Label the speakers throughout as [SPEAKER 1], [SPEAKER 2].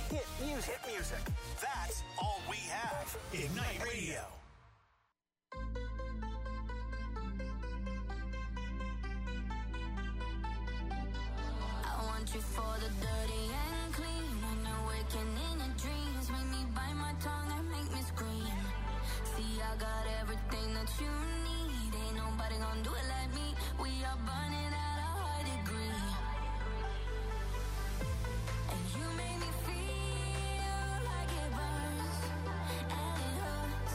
[SPEAKER 1] Hit music.
[SPEAKER 2] Hit music. That's all we have. Ignite Radio.
[SPEAKER 3] I want you for the dirty and clean. When you're waking in your dreams, make me bite my tongue and make me scream. See, I got everything that you need. Ain't nobody gonna do it like me. We are burning at a high degree. And you make me feel like it burns and it hurts.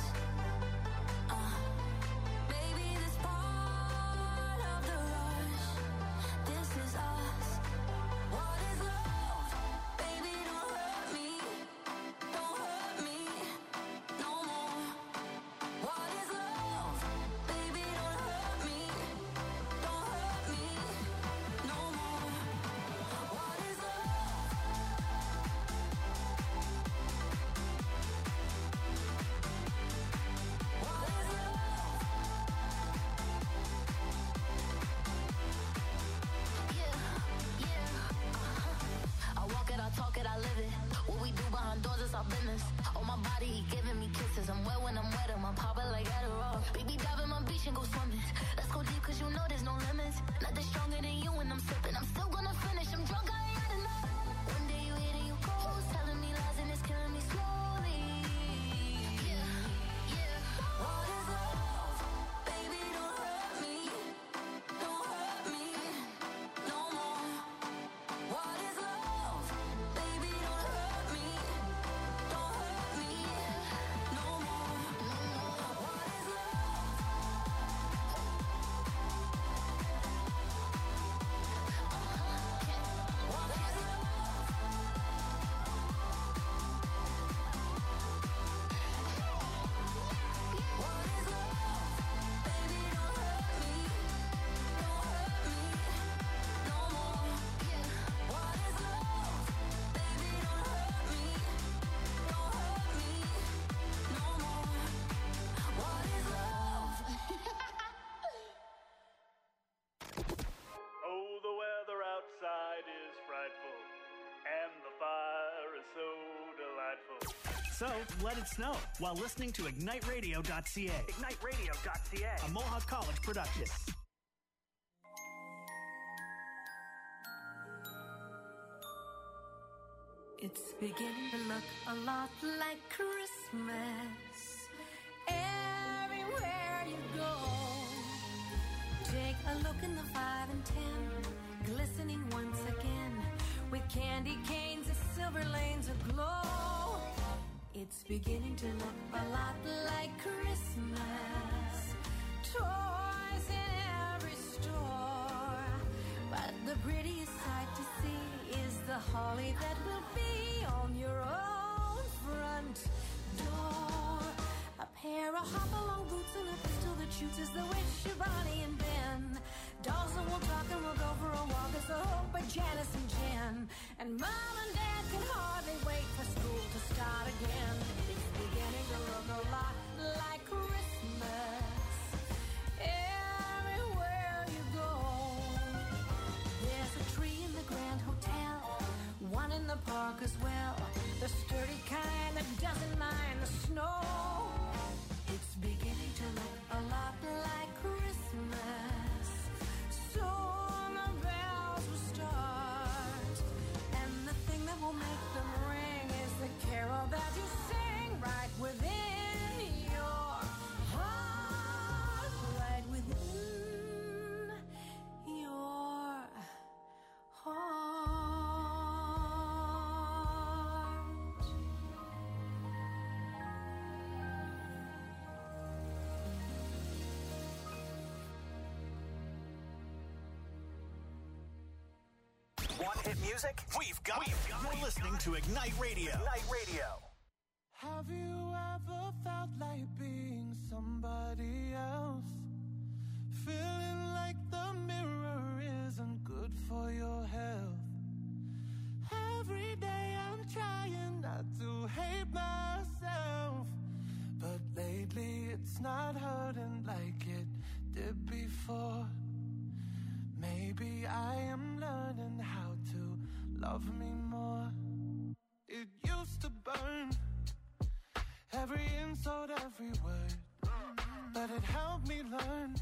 [SPEAKER 3] Baby, this part of the rush. This is us. What is love? Baby, don't hurt me. Don't hurt me no more. What is love? Baby, don't hurt me. Don't hurt me no more. What is love? What is love? Yeah. I walk it, I talk it, I live it. What we do behind doors is our business. On my body, he giving me kisses. I'm wet when I'm wet, I'm popping like Adderall. Baby, dive in my beach and go swimming. Let's go deep, cause you know there's no limits. Nothing stronger than you when I'm sipping. I'm still gonna finish, I'm drunk, I ain't had enough. One day you hit and you close, telling me lies and it's killing me slowly. Yeah. What is love? Baby, don't hurt me. Don't hurt me no more. What is love? Baby, don't hurt me. Don't hurt me no more. What is love? What is What is love? Baby, don't hurt me. Don't hurt me no more. What is love? Baby, don't hurt me. Don't hurt me no more. What is love?
[SPEAKER 4] Oh, the weather outside is frightful, and the fire is so delightful.
[SPEAKER 2] So, let it snow while listening to IgniteRadio.ca. IgniteRadio.ca. A Mohawk College production.
[SPEAKER 5] It's beginning to look a lot like Christmas everywhere you go. Take a look in the 5 and 10, glistening once again with candy canes and silver lanes aglow. It's beginning to look a lot like Christmas. Toys in every store, but the prettiest sight to see is the holly that will be on your own front door. A pair of hop-along boots and a pistol that shoots is the wish of Bonnie and Ben. Dolls that will talk and we'll go for a walk is the hope of Janice and Jen. And Mom and Dad can hardly wait for school to start again. It's beginning to look a lot like Christmas everywhere you go. There's a tree in the Grand Hotel, one in the park as well, the sturdy kind that doesn't mind the snow. It's beginning to look a lot like Christmas. Soon the bells will start, and the thing that will make them ring is the carol that you sing right within your heart, right within your heart.
[SPEAKER 2] Want hit music? We've got it. You're listening to Ignite Radio. Ignite Radio.
[SPEAKER 6] Have you ever felt like being somebody else? Feeling like the mirror isn't good for your health. Every day I'm trying not to hate myself, but lately it's not hurting like it did before. Maybe I am learning how to love me more. It burn. Every insult, every word, but it helped me learn.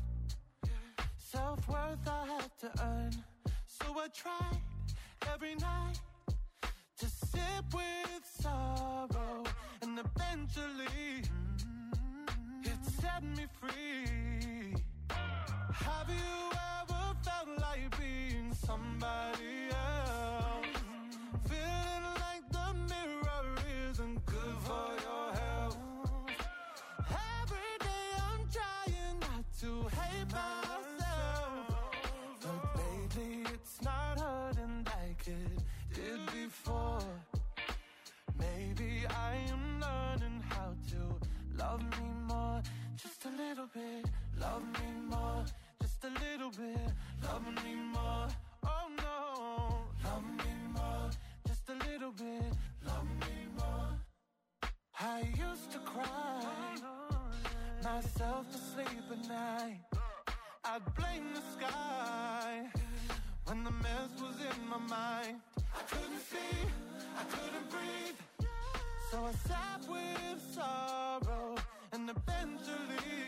[SPEAKER 6] Self-worth I had to earn. So I tried every night to sit with sorrow, and eventually it set me free. Have you ever felt like being somebody else? Feeling like the mirror isn't good for your health. Every day I'm trying not to hate myself, but lately it's not hurting like it did before. Maybe I am learning how to love me more, just a little bit. Love me more, just a little bit. Love me more, oh no. Love me more, just a little bit. Love me more. I used to cry myself to sleep at night. I'd blame the sky when the mess was in my mind. I couldn't see, I couldn't breathe, so I sat with sorrow, and eventually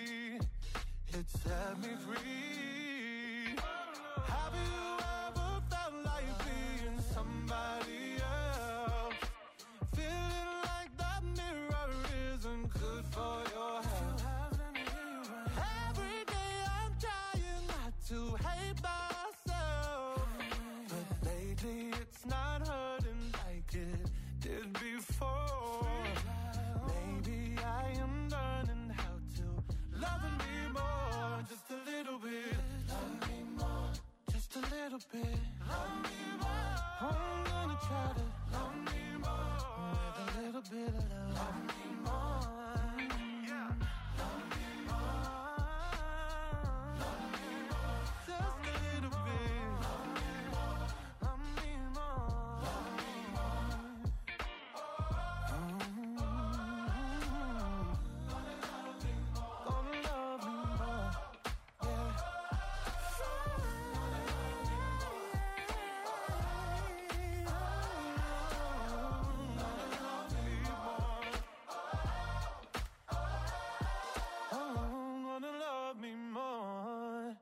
[SPEAKER 6] it set me free. Have you ever felt like being somebody else? Feeling like that mirror isn't good for your health. Every day I'm trying not to hate myself, but lately it's not hurting like it did before. Maybe I am learning how to love me more, just a little bit. Love me more, just a little bit. Love me more. I'm gonna try to love me more with a little bit of love. Love me more, yeah. Love me more, love me more, just a little bit. Love me more, love me more, love me more. Gonna love me more, yeah. Gonna love me more.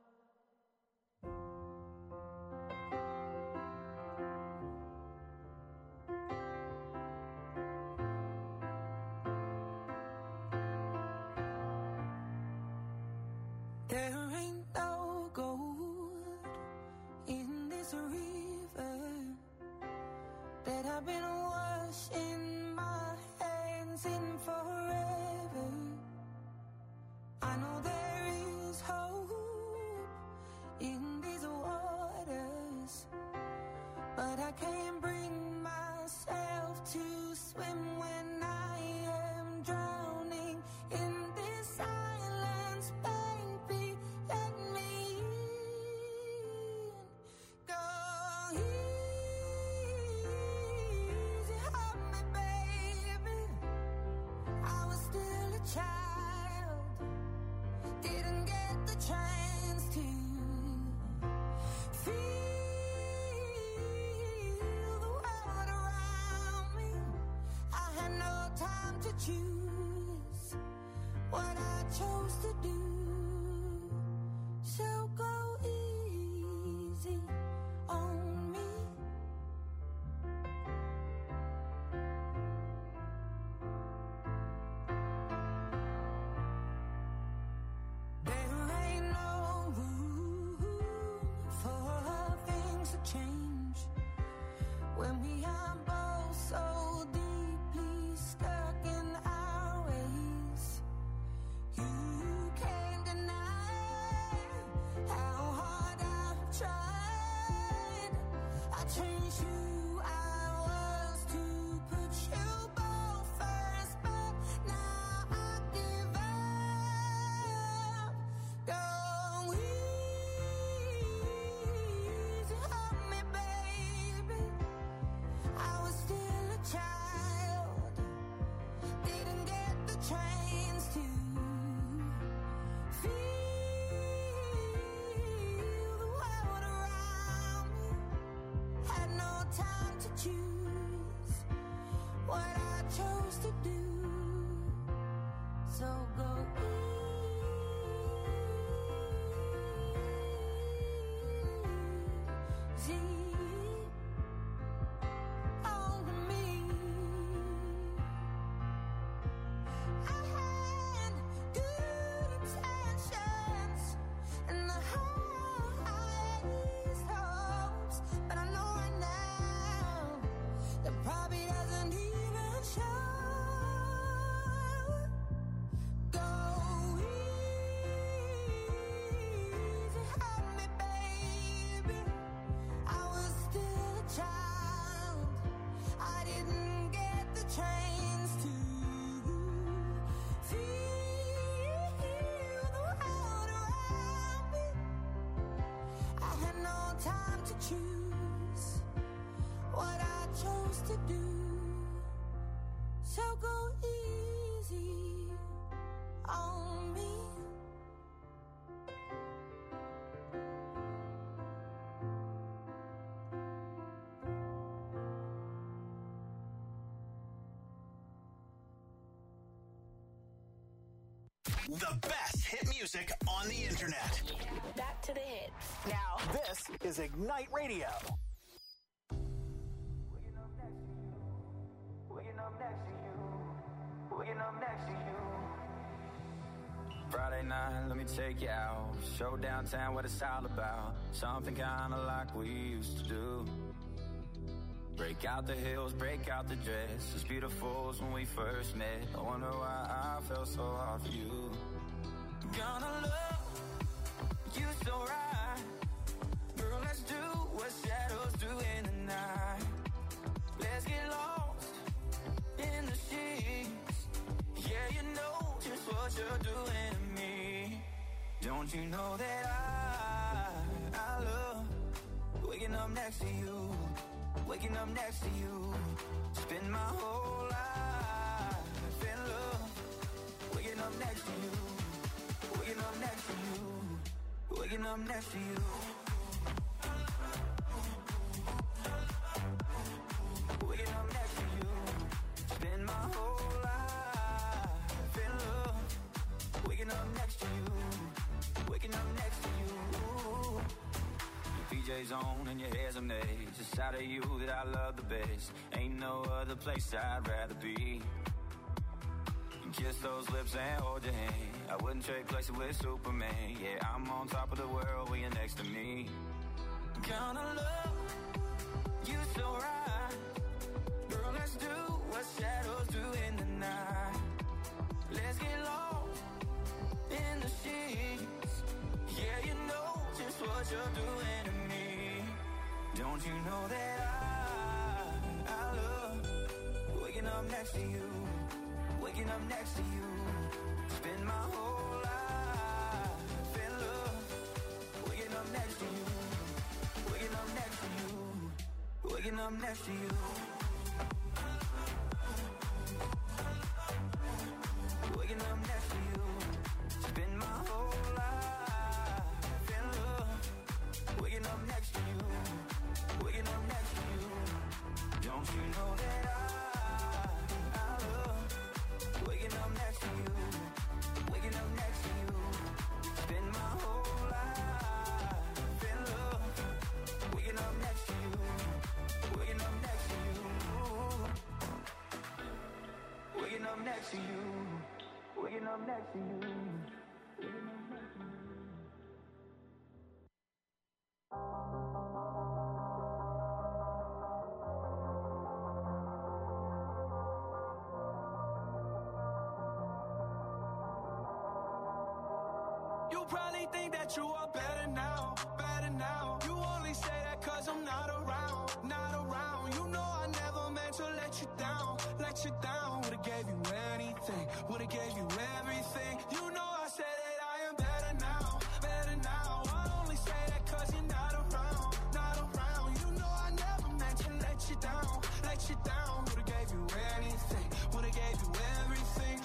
[SPEAKER 5] There ain't no gold in this river that I've been washing my hands in forever. I know there is hope in these waters, but I can't bring myself to swim when I am drowning in this silence. Baby, let me in. Go easy on me, baby. I was still a child, didn't get the chance to feel the world around me. I had no time to choose what I chose to do. So go easy on me. There ain't no room for things to change when we are both so deeply stuck in our ways. You can
[SPEAKER 2] The best hit music on the internet.
[SPEAKER 1] Back to the hits.
[SPEAKER 2] Now, this is Ignite Radio.
[SPEAKER 7] Friday night, let me take you out. Show downtown what it's all about. Something kinda like we used to do. Break out the heels, break out the dress. As beautiful as when we first met. I wonder why I felt so hard for you. Gonna love you so right. Girl, let's do what shadows do in the night. Let's get lost in the sheets. Yeah, you know just what you're doing to me. Don't you know that I love waking up next to you, waking up next to you. Spend my whole life in love, waking up next to you, waking up next to you, waking up next to you. Waking up next to you, spend my whole life in love. Waking up next to you, waking up next to you. Your PJ's on and your hair's amazed. It's out of you that I love the best. Ain't no other place I'd rather be. And kiss those lips and hold your hand. I wouldn't trade places with Superman. Yeah, I'm on top of the world when you're next to me. Gonna love you so right. Girl, let's do what shadows do in the night. Let's get lost in the sheets. Yeah, you know just what you're doing to me. Don't you know that I love waking up next to you, waking up next to you. Spend my whole life in love, waking up next to you, waking up next to you, waking up next to you. Waking up next to you, spend my whole life in love. Waking up next to you, waking up next to you. Don't you know that I love waking up next to you, waking up next to you. Spend my whole life in love. Waking up next to you, waking up next to you. Waking up next to you. Waking up next to you.
[SPEAKER 6] You probably think that you are better now, better now. You only say that cause I'm not around, not around. You know I never meant to let you down, let you down. Would've gave you anything, would've gave you everything. You know I said that I am better now, better now. I only say that cause you're not around, not around. You know I never meant to let you down, let you down. Would've gave you anything, would've gave you everything.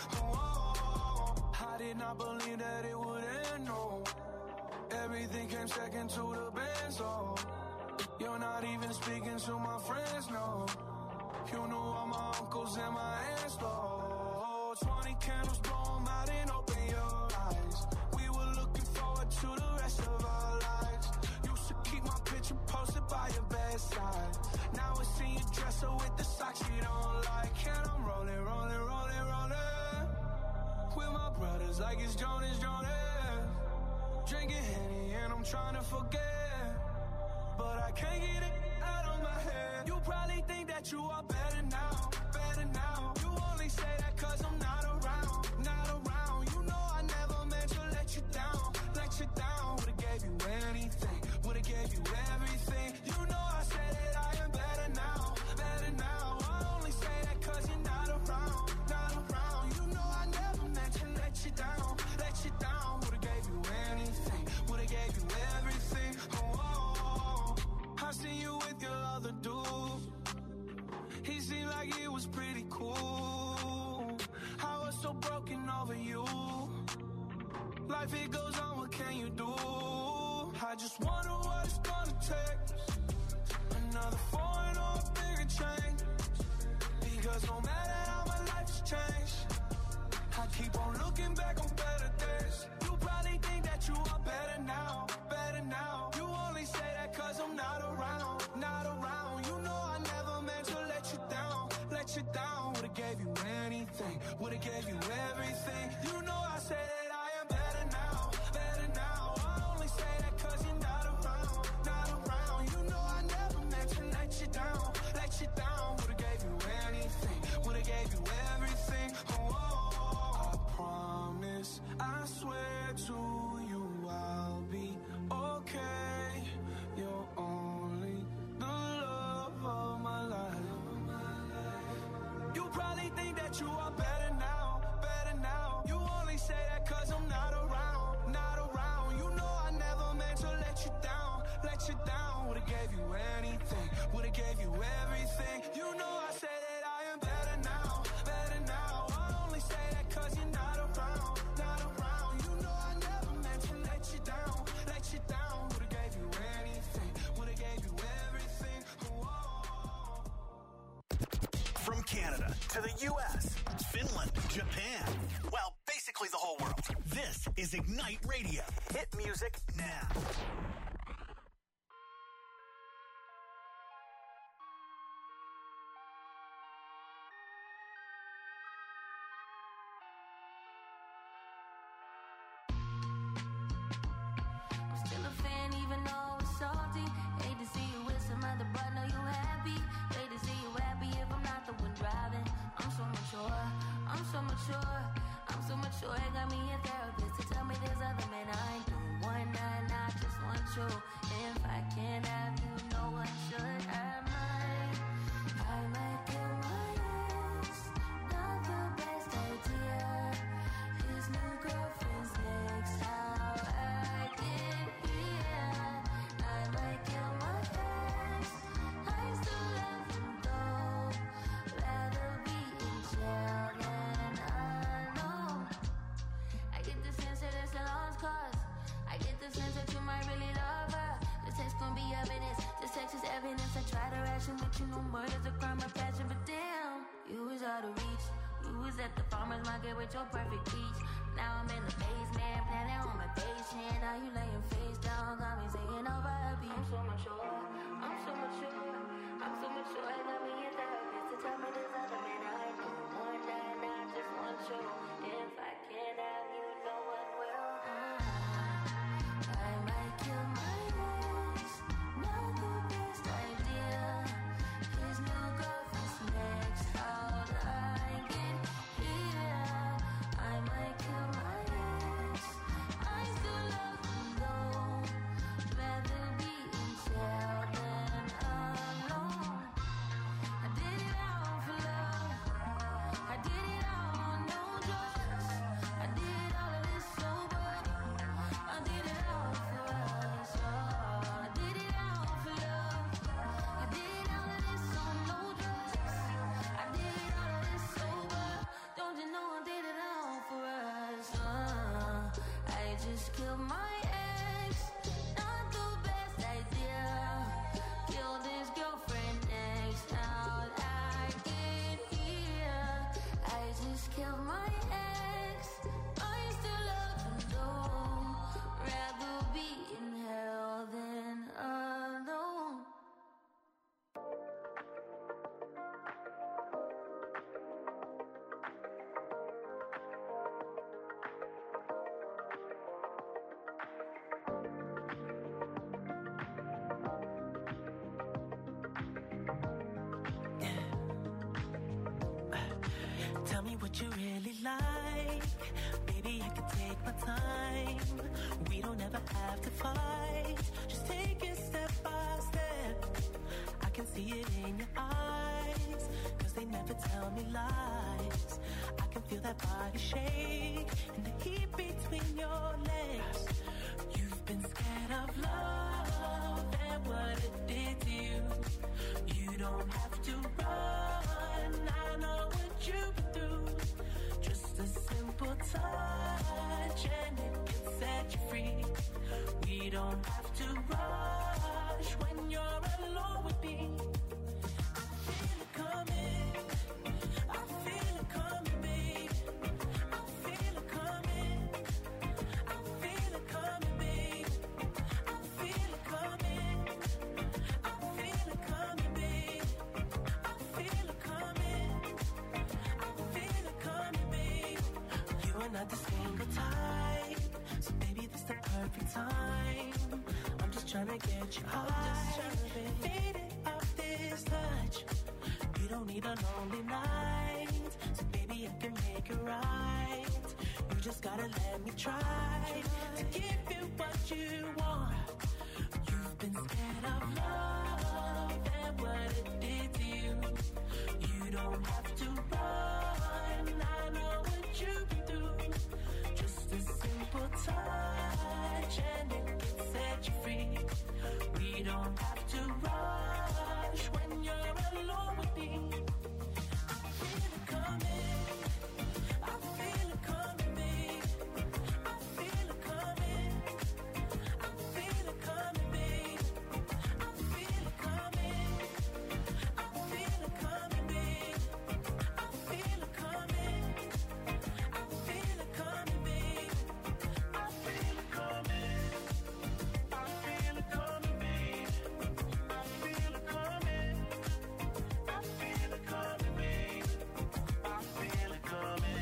[SPEAKER 6] Oh, I did not believe that it would end, no. Everything came second to the band, so you're not even speaking to my friends, no. You knew all my uncles and my aunts, though. 20 candles, blow 'em out and open your eyes. We were looking forward to the rest of our lives. Used to keep my picture posted by your bedside. Now I see you dresser with the socks you don't like. And I'm rolling, rolling, rolling, rolling with my brothers like it's Jonas, Jonas. Drinking Henny and I'm trying to forget, but I can't get it out of my head. You probably think that you are better now, better now. You only say that cause I'm not around, not around. You know I never meant to let you down, let you down. Would've gave you anything, would've gave you everything. You know I said that I am better now, better now. I only say that cause you're not around, not around. You know I never meant to let you down, let you down. Would've gave you anything, would've gave you everything. Oh, I seen you with your other dude. He seemed like it was pretty cool. I was so broken over you. Life it goes on, what can you do? I just wonder what it's gonna take. Another foreign or a bigger change. Because no matter how my life has changed, I keep on looking back on better would've gave you everything. You know I say that I am better now, better now. I only say that cause you're not around, not around. You know I never meant to let you down, let you down. Would've gave you anything, would've gave you everything. Oh, I promise, I swear to you I'll be okay. You're only the love of my life. You probably think that you are better now, better now. You only say that cause I'm not around, not around. You know I never meant to let you down, let you down. Would've gave you anything, would've gave you everything. You know I say that I am better now, better now. I only say that cause you're not around, not around. You know I never meant to let you down, let you down. Would've gave you anything, would've gave you everything. Whoa.
[SPEAKER 2] From Canada to the U.S., Finland, Japan, well, basically the whole world. This is Ignite Radio. Hit music now.
[SPEAKER 5] I'm still a fan even though it's salty. Hate to see you with some other, but know you happy. Hate to see you happy if I'm not the one driving. I'm so mature, I'm so mature, I'm so mature. It got me a therapist to tell me there's other men I ain't doing one night, I just want you. If I can't have you, no one should. I might kill my ex. Not the best idea. His new girlfriend's next. How I get here. I might kill my ex. I still love him though. Rather be in jail than alone. I get the sense that it's a lost cause. I get the sense that you might really love her. The text gon' be evidence. This text is evidence. I try to ration, but you know murder's a crime of passion. But damn, you was out of reach. You was at the farmer's market with your perfect peach. Now I'm in the basement, planning on my patient. Now you laying face down, got me singing over a beat. I'm so mature, I'm so mature, I'm so mature. I got me a therapist to tell me there's other men I do. One night, I just want you. If I can't have you, no one will. I might kill my ex. Not the best idea. His new girlfriend's next. How'd I get here? I might kill my ex. I still love him though. Rather be in jail than alone. I did it all for love. I did it all on no drugs. I did all of this sober. I did it all for us. I did it all for love. I did all of this on no drugs. I did all of this sober. Don't you know I did it all for us? I just killed my ex. Not the best idea. Killed his girlfriend next. How'd I get here? I just killed my ex. I still love him though. Rather be in hell than alone.
[SPEAKER 1] Tell me what you really like. Baby, I can take my time. We don't ever have to fight. Just take it step by step. I can see it in your eyes. Cause they never tell me lies. I can feel that body shake. And the heat between your legs. You've been scared of love and what it did to you. You don't have to run. I know what you've been through. Just a simple touch and it can set you free. We don't have to rush when you're alone with me. I feel it coming. I feel it coming, babe. I feel it coming. I feel it coming, babe. I feel it coming. I feel it coming, babe. I feel it coming. I feel it coming, babe. every time. I'm just trying to get you high. Faded off this touch. You don't need a lonely night. So baby, I can make it right. You just gotta let me try to give you what you want. You've been scared of love and what it did to you. You don't have to run. I know what you've been through. Just a simple touch and it can set you free. We don't have to rush when you're alone with me. I feel it coming. I feel it coming, babe. I feel it coming. I feel it coming, babe. I feel it coming. I feel it coming, babe. I feel it coming. I feel it coming, babe. I feel it coming. I feel it coming, babe. I feel it coming. I feel it coming, babe. I feel it coming.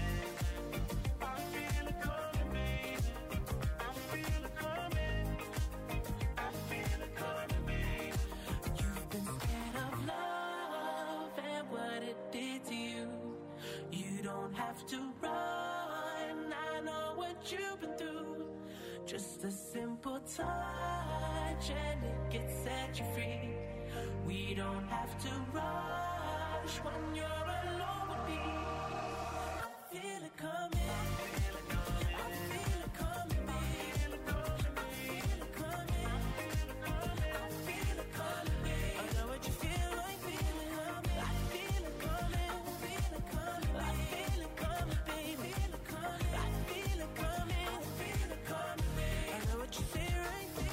[SPEAKER 1] I feel it coming, babe. I feel it coming. I feel it coming, babe. You've been scared of love and what it did to you. You don't have to run. I know what you've been through. Just a simple touch and it can set you free. We don't have to rush when you're alone with me. I feel it coming. I feel it coming. I feel it coming, babe. I feel it coming. I feel it coming, babe. I know what you feel like feeling coming. I feel it coming. I feel it coming, babe. I feel it coming, babe. I feel it coming. I feel it coming. I feel it coming, babe. I know what you feel right there.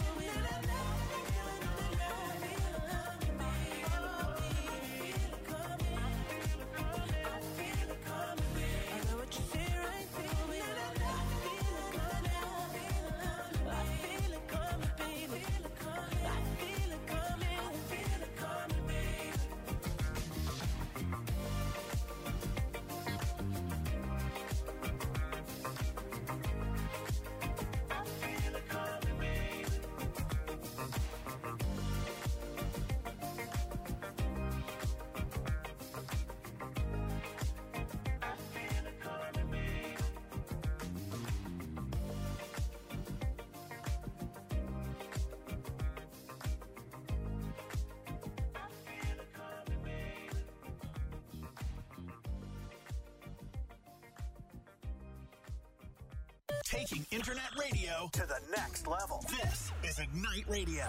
[SPEAKER 2] Taking internet radio to the next level. This is Ignite Radio.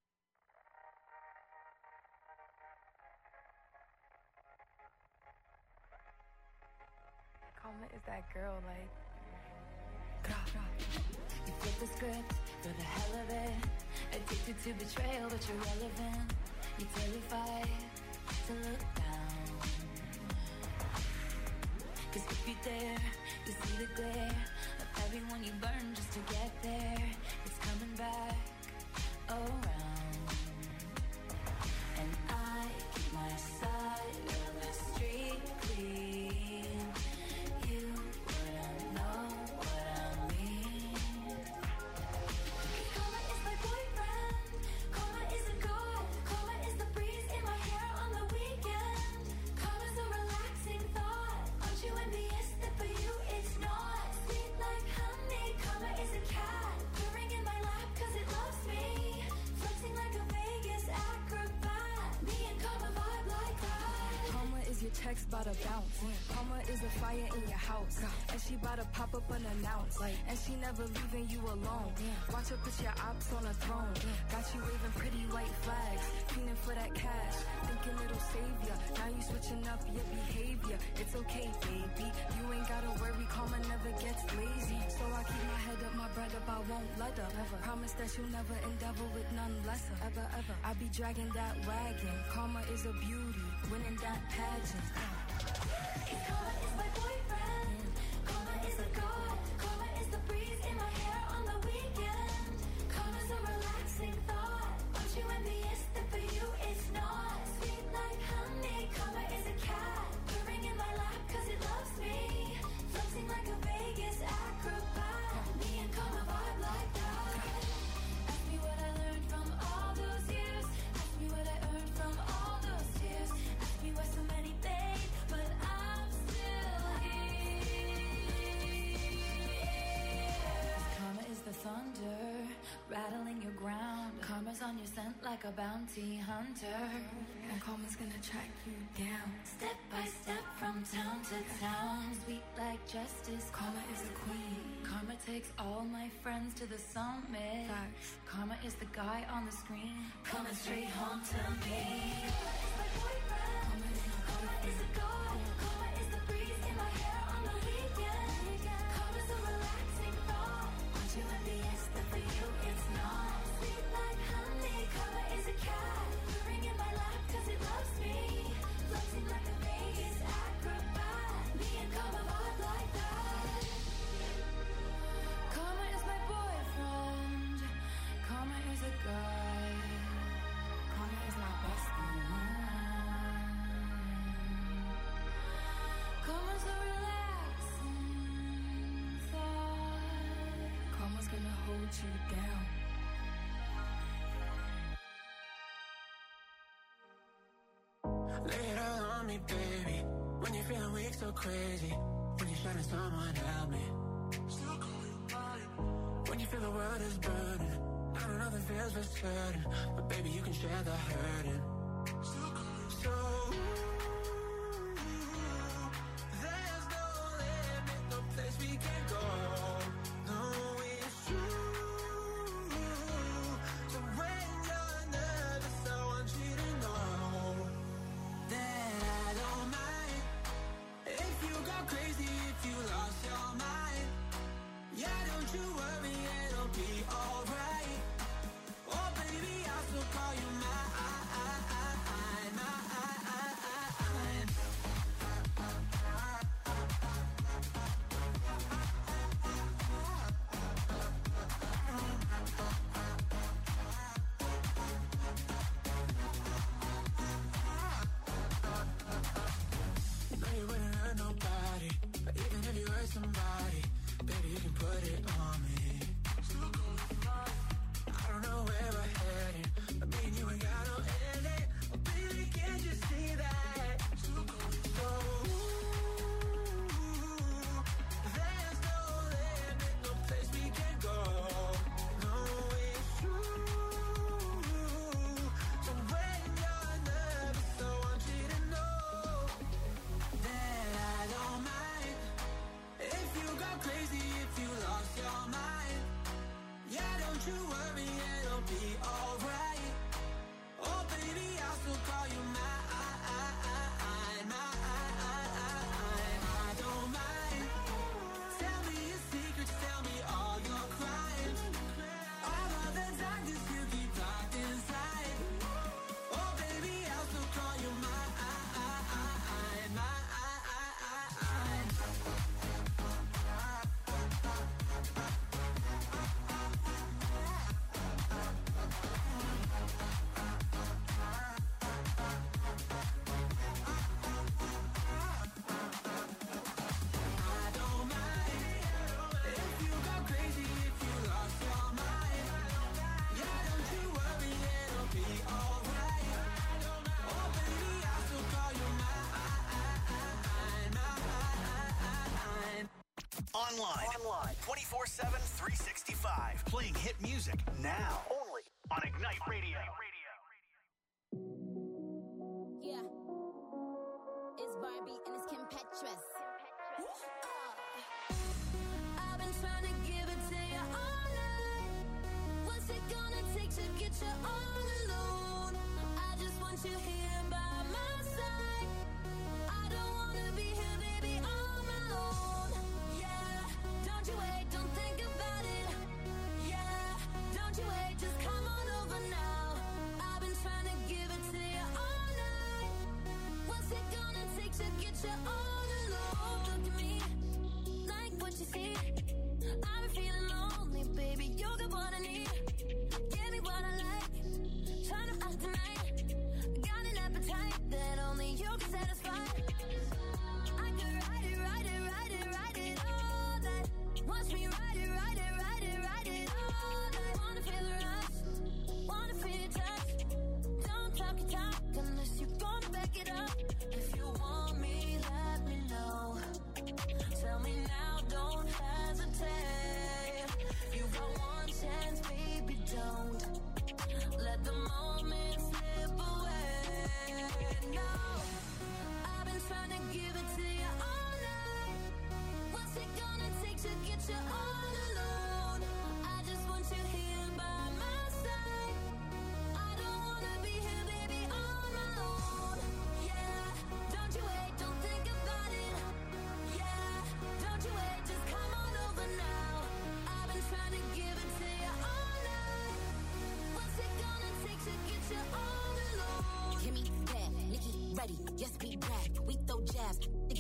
[SPEAKER 8] Karma is that girl, like.
[SPEAKER 3] You flip the script for the hell of it. Addicted to betrayal, but you're relevant. You're terrified to look down. Cause if you dare, you see the glare of everyone you burn just to get there. It's coming back around. And I keep my side of the street clean. You wouldn't know what I mean. Karma is my boyfriend. Karma is a god. Karma is the breeze in my hair on the weekend. Karma's a relaxing thought. Aren't you envious that for you it's not? Sweet like honey. Karma is a cat purring in my lap cause it loves me. Flexing like a Vegas acrobat. Me and Karma vibe like that.
[SPEAKER 8] Karma is your text bout to bounce. Karma is a fire in your house. And she bout to pop up unannounced. And she never leaving you alone. Watch her put your ops on a throne. Got you waving pretty white flags. Fiending for that cash. Thinking it'll save ya. Now you switching up your behavior. It's okay, baby. You ain't gotta worry. Karma never gets lazy. So I keep my head up, my bread up. I won't let her. Promise that you'll never endeavor with none lesser. Ever. I be dragging that wagon. Karma is a beauty. Winning that pageant.
[SPEAKER 3] Karma is my boyfriend. Karma is a god. Karma is the breeze in my hair on the weekend. Karma's a relaxing thought. Aren't you envious that for you it's not? Sweet like honey. Karma is a cat purring in my lap cause it loves me. Flexing like a Vegas acrobat. Me and Karma vibe like that.
[SPEAKER 8] on your scent like a bounty hunter. And karma's gonna track you down. Step by step from town to town. Sweet like justice, karma is a queen. Karma takes all my friends to the summit. Facts. Karma is the guy on the screen, coming straight home to me. Karma is my boyfriend. Karma is a god. Karma is the breeze in my hair on the weekend. Karma's a relaxing thought. Aren't you envious that for you it's not? Sweet like honey. Karma is a cat. Purring in my lap cause it loves me. Floating like a Vegas acrobat. Me and karma vibe like that. Karma is my boyfriend. Karma is a guy. Karma is my bestie. Karma's a relaxing thought. Karma's gonna hold you down.
[SPEAKER 6] Lay it all on me, baby. When you're feeling weak, so crazy. When you're shining, someone help me. Still call you mine. When you feel the world is burning, I know nothing feels for certain, but baby, you can share the hurting. Still call you so. There's no limit, no place we can go. No, it's true. So when you're nervous, I want you to know that I don't mind if you go crazy, if you lost your mind. Yeah, don't you worry, it'll be alright. Oh baby, I'll still call you mine. You know you wouldn't hurt nobody, but even if you hurt somebody, baby, you can put it on me. Still going fine. I don't know where we're heading, but me and you ain't got no ending. Oh, baby, can't you see that? Still going so. There's no limit, no place we can go. No, it's true. So when you're nervous, I want you to know that I don't mind if you go crazy, if you lost your mind. Yeah, don't you worry, it'll be alright. Oh baby, I'll still call you mine. I don't mind. Tell me your secrets, tell me all your crimes. All of the darkness you keep locked inside. Oh baby, I'll still call you mine. I don't mind if you go crazy, if you lost your mind. Yeah, don't you worry, it'll be alright. Oh baby, I'll still call you mine.
[SPEAKER 2] Online. 24/7, 365. Playing hit music now. Only on Ignite Radio.
[SPEAKER 9] Yeah. It's Barbie and it's Kim Petras. I've been trying to give it to you all night. What's it gonna take to get you all alone? I just want you here by my side. I don't wanna be here, baby, on my own. Yeah, don't you wait, don't think about it. Yeah, don't you wait, just come on over now.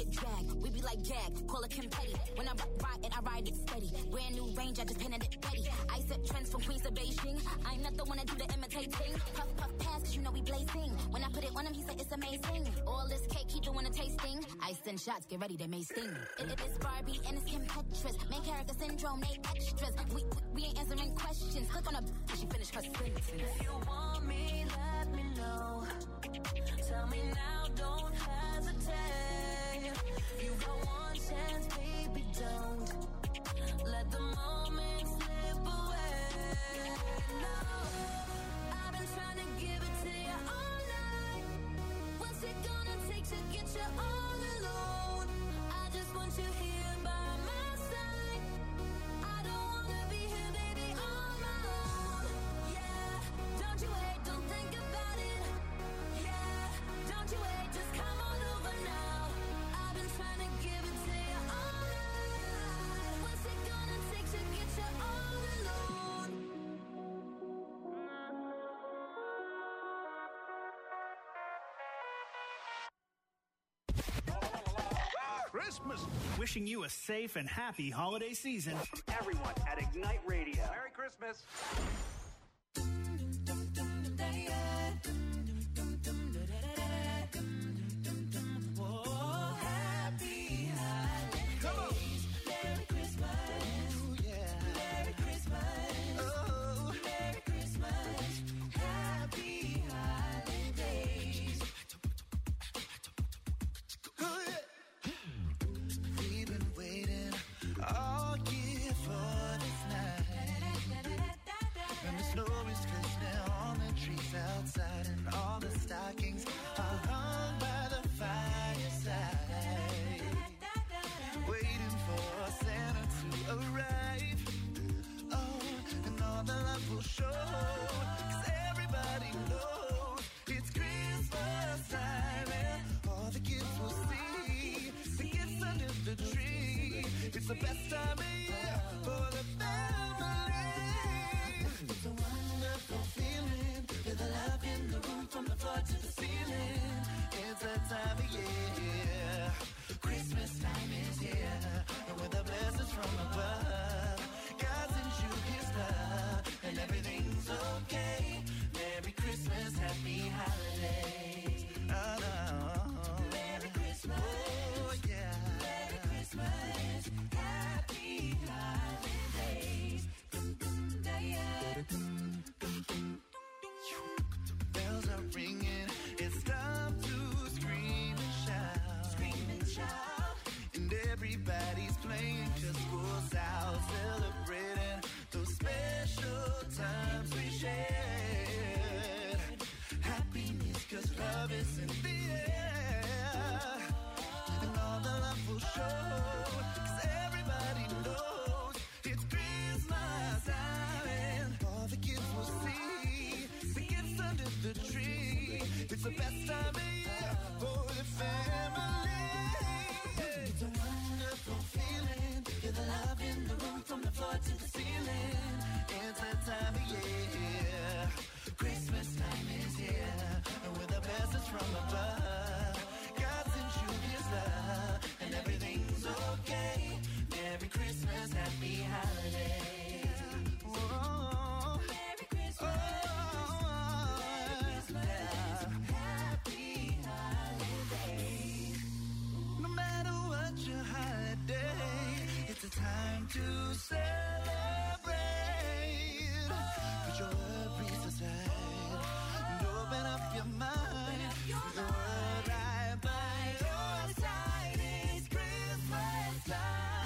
[SPEAKER 10] drag. We be like gag, call it confetti. When I ride it, I ride it steady. Brand new range, I just painted it ready. I set trends from Queens to Beijing. I'm not the one that do the imitating. Puff, puff, pass, cause you know we blazing. When I put it on him, he said it's amazing. All this cake, he doing a tasting. I send shots, get ready, they may sting. It is Barbie and it's Kim Petras. Main character syndrome, they extras. We ain't answering questions. Click on a she finished her sentence.
[SPEAKER 9] If you want me, let me know. Tell me now, don't hesitate. You got one chance, baby, don't let the moment slip away. No, I've been trying to give it to you all night. What's it gonna take to get you all alone? I just want you here by my side. I don't wanna be here, baby, on my own. Yeah, don't you wait, don't think about it. Yeah, don't you wait, just come on over now. I've been trying to give it to you all night. What's it gonna take to get you all alone?
[SPEAKER 2] Christmas. Wishing you a safe and happy holiday season.
[SPEAKER 11] Everyone at Ignite Radio. Merry Christmas.
[SPEAKER 6] The best time of year for the family. It's a wonderful feeling. Feel the love in the room from the floor to the ceiling. It's that time of year. Christmas time is here. And with the blessings from above, God sends you his love. And everything's okay. Merry Christmas, happy holidays. Oh, no. Merry Christmas. Oh, yeah. Merry Christmas. Happy holidays. Bells are ringing. It's time to scream and shout. Scream and shout. And everybody's playing 'cause school's out. Celebrating those special times we share. Happiness 'cause love is in the air. And all the love will show. It's the best time of year for the family. It's a wonderful feeling. Feel the love in the room from the floor to the ceiling. It's that time of year. Christmas time is here. And with the blessings from above, God sends you his love. And everything's okay. Merry Christmas, happy holidays. Whoa. Merry Christmas. It's a time to celebrate. Put your worries aside and open up your mind. The word right by your side is Christmas time.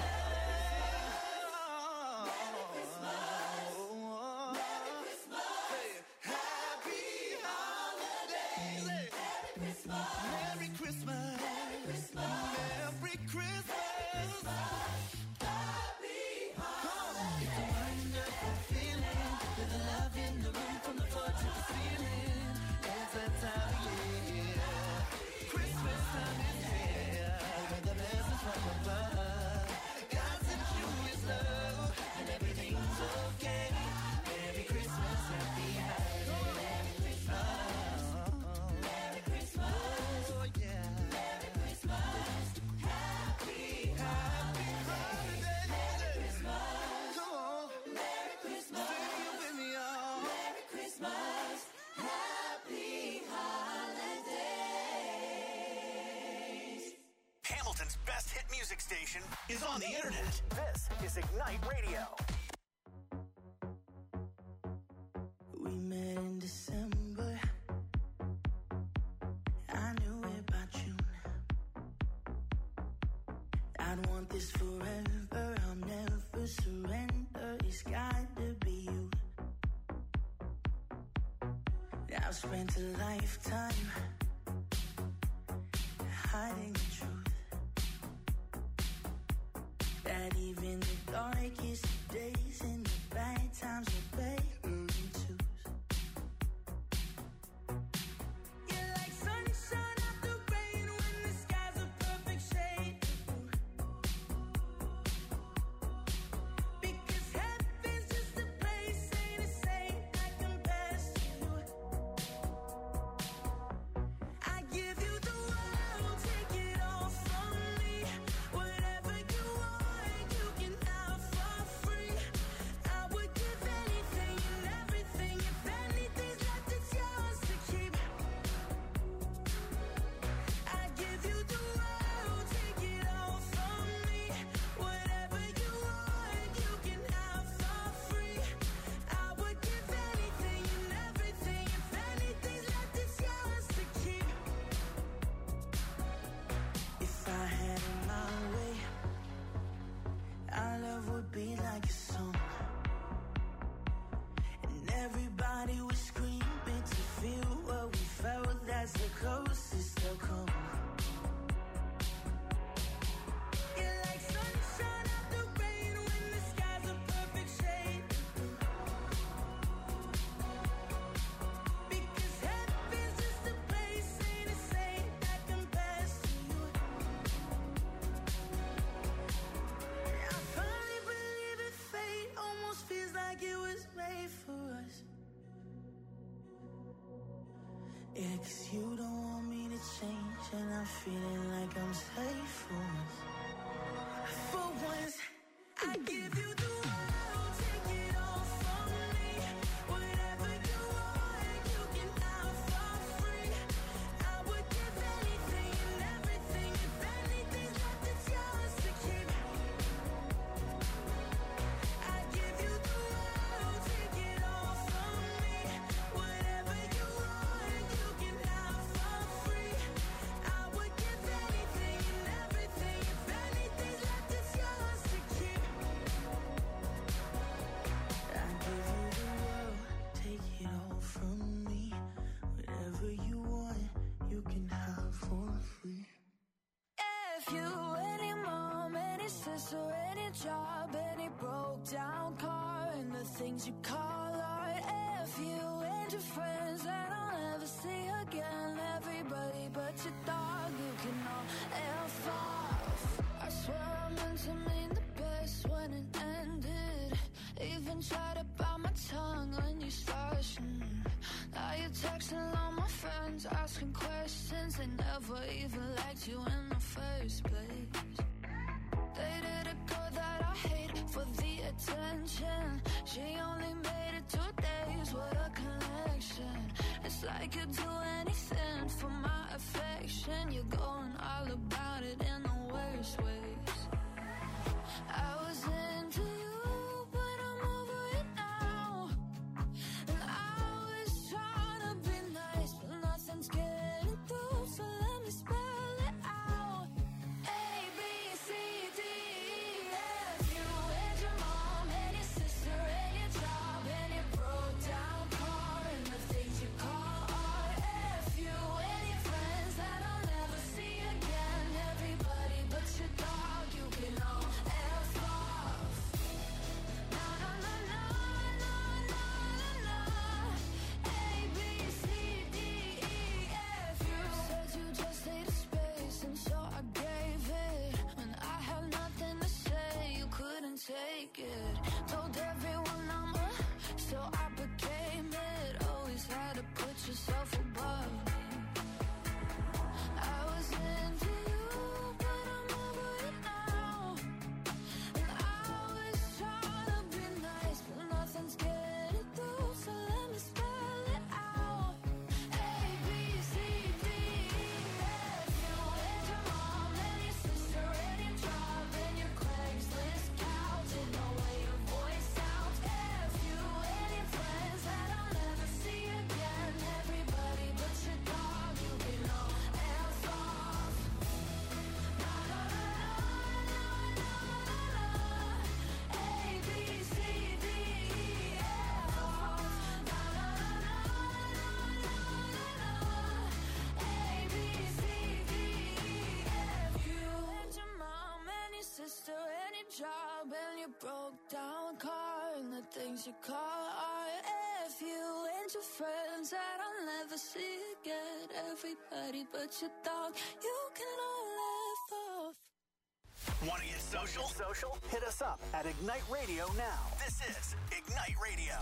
[SPEAKER 6] Merry Christmas. Merry Christmas. Happy holidays. Merry Christmas. Merry Christmas. Merry Christmas. Merry Christmas.
[SPEAKER 2] hit music station is on the internet. This is Ignite Radio.
[SPEAKER 12] We met in December. I knew it by June. I'd want this forever. I'll never surrender. It's got to be you. I've spent a lifetime hiding the truth. That even the darkest days and the bad times are better than twos. You're like sunshine after rain when the sky's a perfect shade of blue. Because heaven's just a place, ain't a saint that compares to you. I give you the world, take it all from me. Whatever you want, you can have for free. I would give anything and everything. If anything's left, it's yours to keep. I give you the world, take it all from me. Whatever you want, you can have for free. I would give anything and everything. If anything's left, it's yours to keep. If I had it my way, our love would be like a song, and everybody would scream to feel what we felt. That's the closest they'll come. You're like sunshine after rain when the sky's a perfect shade of blue. Because heaven's just a place, ain't a saint that compares to you. I finally believe in fate, almost feels like it was made for us. Yeah, 'cause you don't want me to change, and I'm feeling like I'm safe for once. For once, I give you the world, take it all from me. Whatever you want, you can have for free. I would give anything and everything. If anything's left, it's yours to keep. I give you the world, take it all from me. Whatever you want, you can have for free. I would give anything and everything. If anything's left, it's yours to keep. I give you the world, take it all from me. Whatever you want, you can have for free.
[SPEAKER 8] If you, any mom, any sister, any job, any broke down car, and the things you call art. If you and your friends that I'll never see again, everybody but your dog, you can all F off. I swear I meant to mean the best when it ended. Even tried to bite my tongue when you started. Now you're texting all my friends, asking questions. They never even liked you in the first place. Dated a girl that I hate for the attention. She only made it 2 days, what a connection. It's like you'd do anything for my affection. You're going all about it in the worst ways. I was into you, but I'm over it now. And I was trying to be nice, but nothing's getting through, so let me spell it out. A, B, C, D, E, F. You and your mom and your sister and your job and your broke down car and the things you call art. F you and your friends that I'll never see again. Everybody but your dog, you can all F off. Na na na na na na na na. A, B, C, D, E, F. You said you just needed space, and so I gave it. When I had nothing to say, you couldn't take it. Told everyone I'm so I became it. Always had to put yourself above me. I was into you, but I'm over it now. And I was trying to be nice, but nothing's getting through, so let me spell it out. A, B, C, D, E, F. You and your mom and your sister and your broke down car and the things you call art. If you and your friends that I'll never see again, everybody but your dog, you can all laugh off.
[SPEAKER 2] Want to get social? Hit us up at Ignite Radio now. This is Ignite Radio.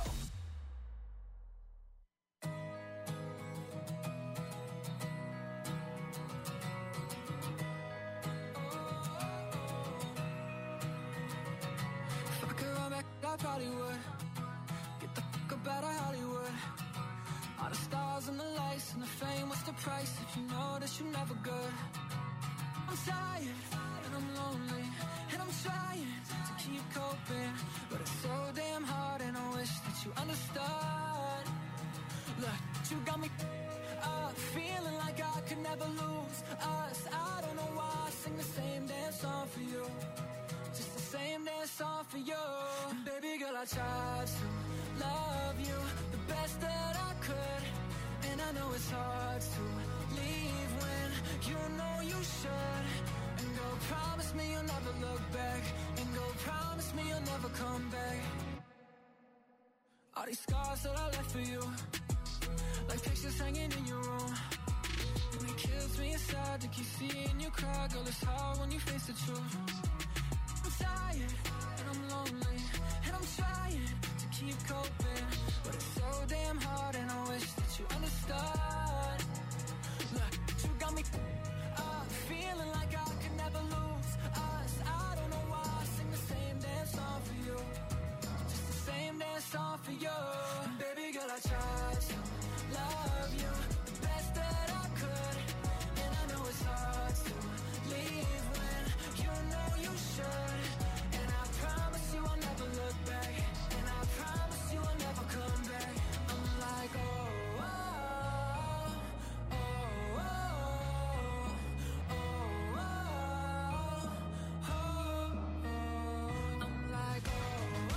[SPEAKER 8] If I could run back, I probably would. Get the fuck up out of Hollywood. All the stars and the lights and the fame, what's the price if you know that you're never good? I'm tired and I'm lonely and I'm trying to keep coping, but it's so damn hard and I wish that you understood. Look, you got me up, feeling like I could never lose us. I don't know why I sing the same damn song for you, just the same damn song for you. And baby girl, I tried to love you the best that I could, and I know it's hard to leave when you know you should. And go promise me you'll never look back, and go promise me you'll never come back. All these scars that I left for you, like pictures hanging in your room, and it kills me inside to keep seeing you cry. Girl, it's hard when you face the truth. I'm tired and I'm lonely and I'm trying to keep coping, but it's so damn hard and I wish that you understood. Look, you got me up, feeling like I could never lose us. I don't know why I sing the same damn song for you, just the same damn song for you. And baby girl, I tried to love you the best that I could, and I know it's hard to leave when you know you should. And I promise you I'll never look back, and I promise you I'll never come back. I'm like, oh, oh, oh, oh, oh, oh, oh, oh. I'm like, oh,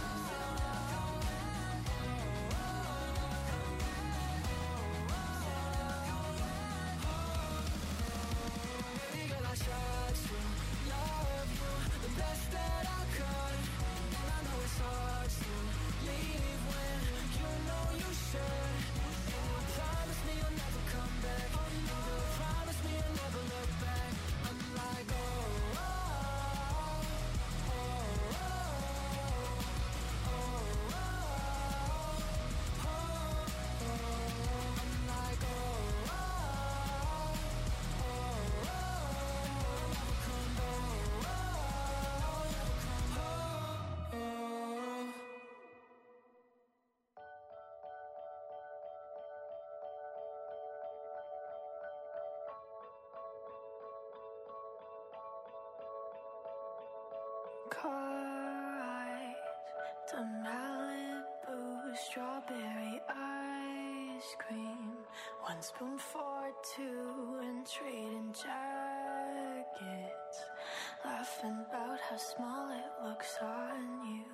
[SPEAKER 8] baby girl, I tried to love you the best that I could, and I know it's hard to leave when you know you should. And you promise me you'll never come back, and you promise me you'll never look back. I'm like, oh, oh, oh, oh, oh, oh, oh, oh. I'm like, oh, oh, oh, oh, never come back, oh, never come back, oh. Car ride to Malibu, strawberry ice cream, 1 spoon for 2 and trading jackets, laughing about how small it looks on you.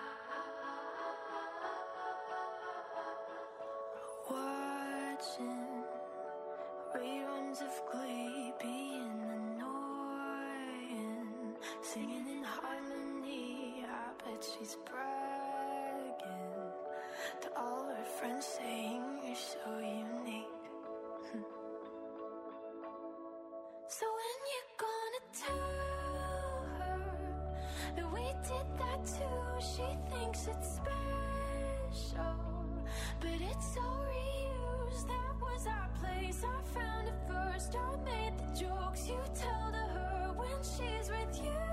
[SPEAKER 8] Watching reruns of Glee, being annoying, singing in harmony. I bet she's bragging to all her friends, saying you're so unique. So when you gonna tell her that we did that too? She thinks it's special, but it's so reused. That was our place, I found it first. I made the jokes you tell to her when she's with you.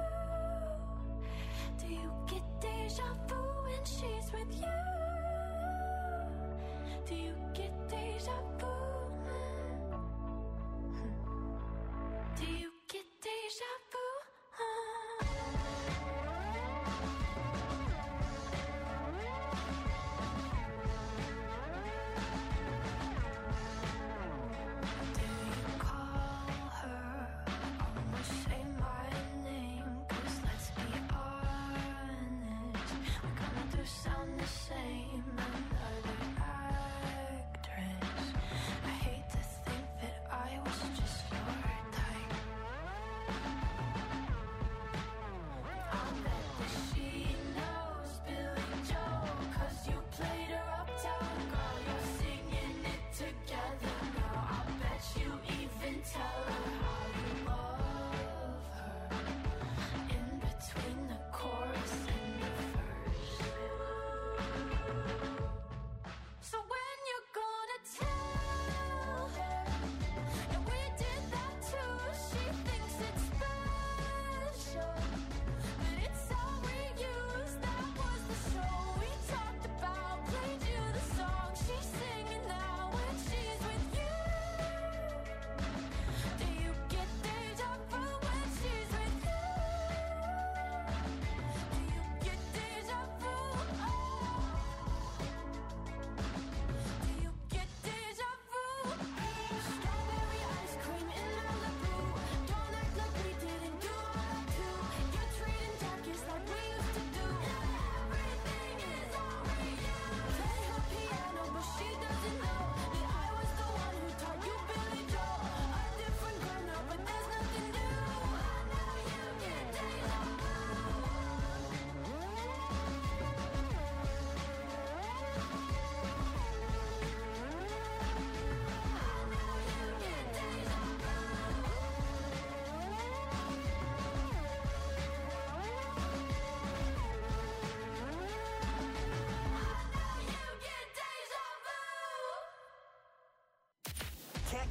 [SPEAKER 8] Do you get deja vu when she's with you? Do you get deja vu? Do you get deja vu? Do you call her? Almost say my name, 'cause let's be honest, we kinda do sound the same. Another actor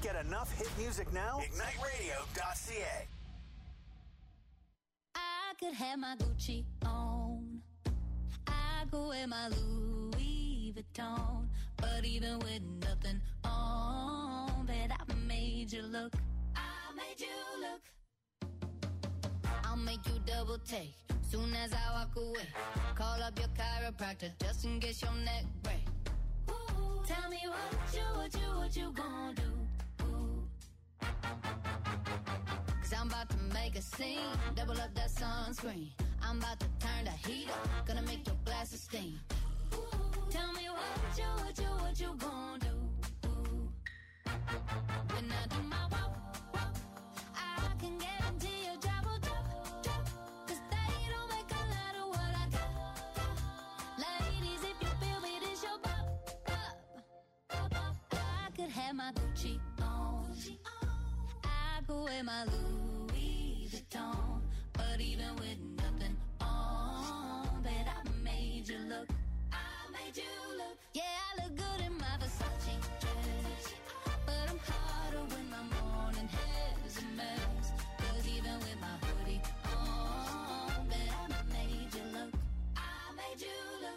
[SPEAKER 2] get enough hit music now? IgniteRadio.ca.
[SPEAKER 9] I could have my Gucci on. I could wear my Louis Vuitton. But even with nothing on, bet I made you look. I made you look. I'll make you double take soon as I walk away. Call up your chiropractor just in case your neck break. Ooh, tell me what you gonna do? Ooh. 'Cause I'm about to make a scene, double up that sunscreen. I'm about to turn the heat up, gonna make your glasses steam. Ooh, tell me what you gonna do? Ooh. When I do my walk, I can guarantee your job will drop. 'Cause they don't make a lot of what I got. Ladies, if you feel me, this your pop. I could have my Gucci on. I could wear my Louis Vuitton. But even with nothing on, bet I made you look. I made you look. Yeah, I look good in my Versace dress. But I'm hotter when my morning hair's a mess. 'Cause even with my hoodie on, bet I made you look. I made you look.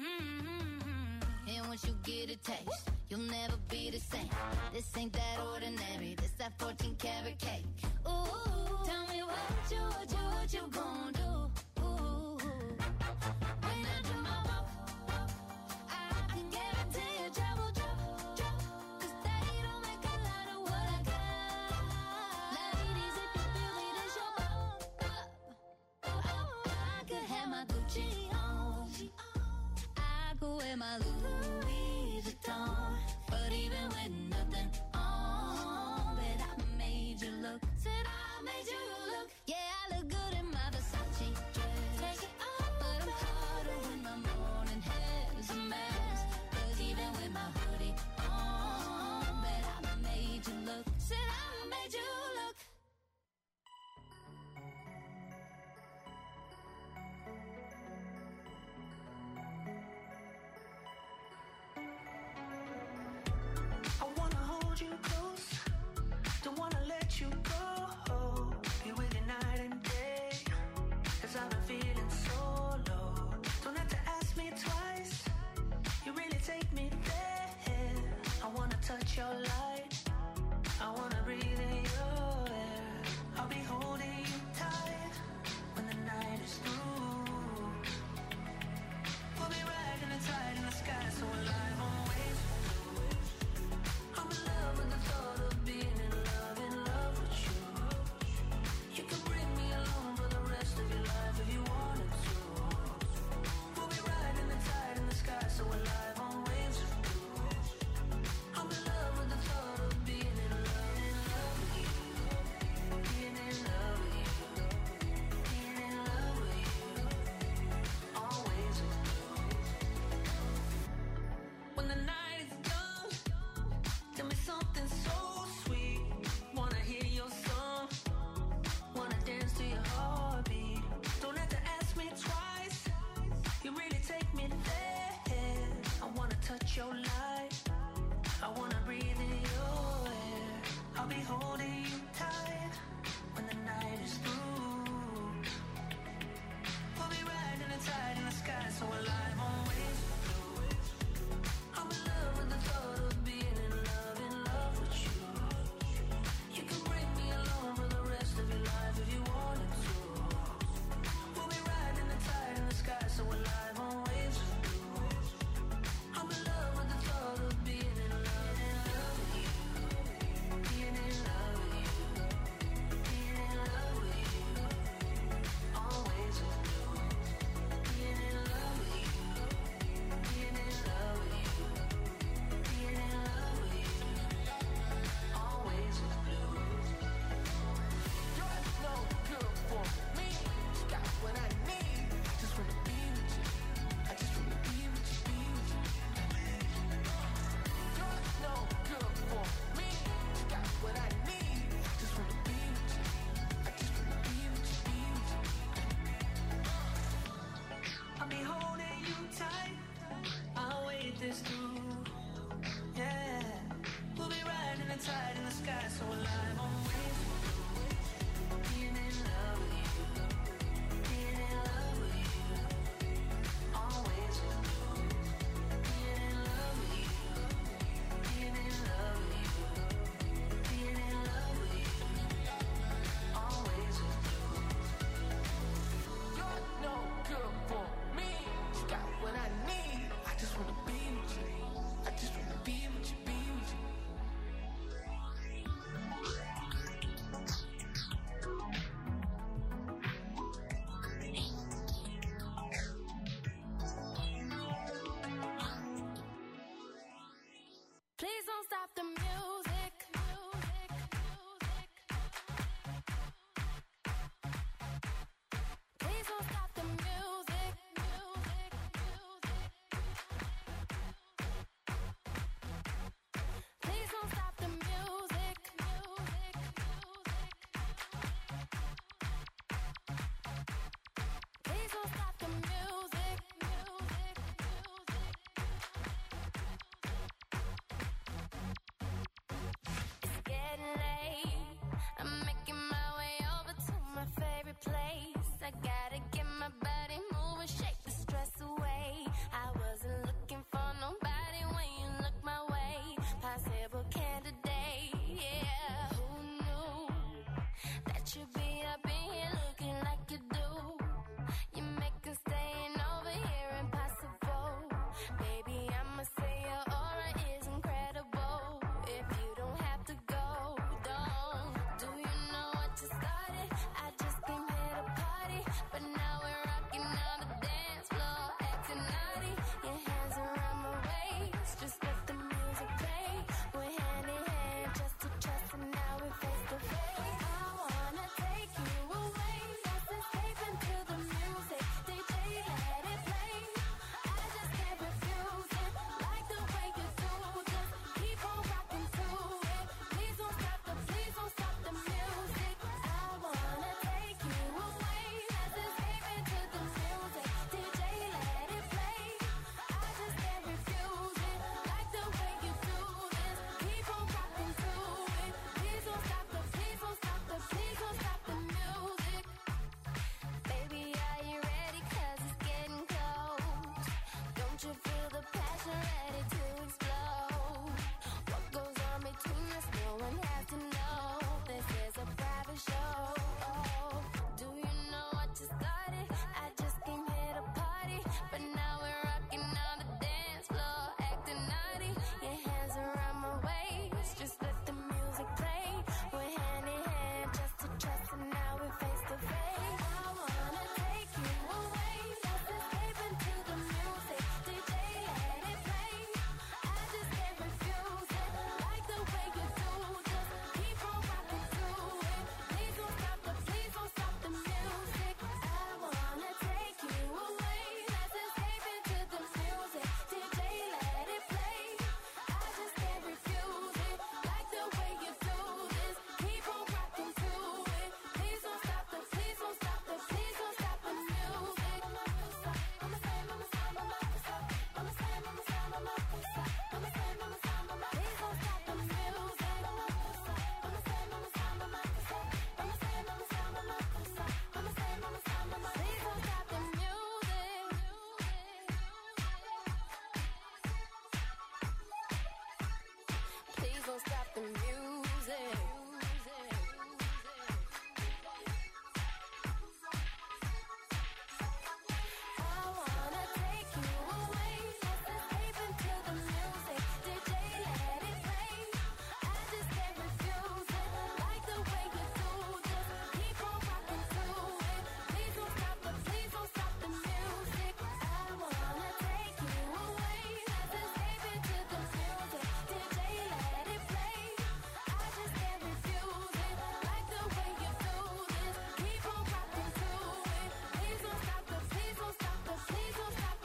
[SPEAKER 9] And once you get a taste, you'll never be the same. This ain't that ordinary. This that 14 karat cake. Ooh, tell me what you gonna do? Ooh, when I do my walk, I can guarantee your job will drop. 'Cause they don't make a lot of what I got. Ladies, if you feel me, this your pop. I could have my Gucci on. I could wear my Louis Vuitton. But even with nothing on, bet I made you look. Said I made you look. Yeah, I look good in my Versace dress. Take it off, but I'm hotter when my morning hair's a mess. 'Cause even with my hoodie on, bet I made you look. Said I made you look.
[SPEAKER 12] I wanna hold you close, don't wanna let you go. Be with you night and day, 'cause I've been feeling so low. Don't have to ask me twice, you really take me there. I wanna touch your light, I wanna breathe in your air. I'll be holding you tight when the night is through. We'll be riding it tight in the sky so alive on waves. I'm in love with the thought of being in love with you. You can bring me along for the rest of your life if you wanted to. We'll be riding the tide in the sky so alive on waves of blue. I'm in love with the thought of being in love with you. Being in love with you. Being in love with you. On waves of blue. When the night is done, tell me something so sweet. Wanna hear your song, wanna dance to your heartbeat. Don't have to ask me twice, you really take me there. I wanna touch your light, I wanna breathe in your air. I'll be holding you tight when the night is through. We'll be riding the tide in the sky so alive.